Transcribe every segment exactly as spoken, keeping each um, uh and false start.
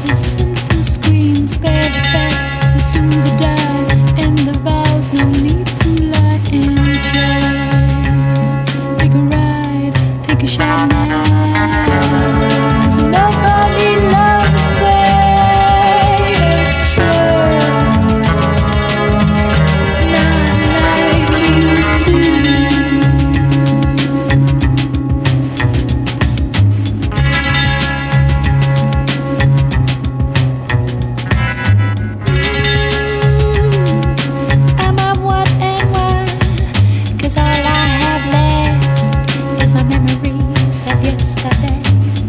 of sinful screens bear the facts, assume the die, and the vows, no need to lie and try. Take a ride, take a shot now, 'cause nobody loves players true, not like you do. I'm at what and why, 'cause all I have left is my memories of yesterday.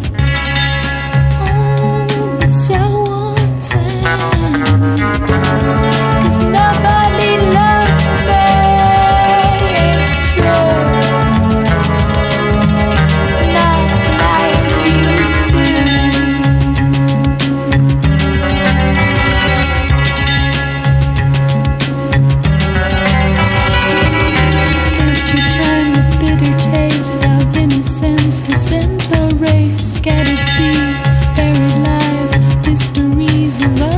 Oh, the sour time, 'cause nobody loves me, it's true, not like you do. After time, the bitter taste of innocence disintegrates, scattered seed, buried lives, histories of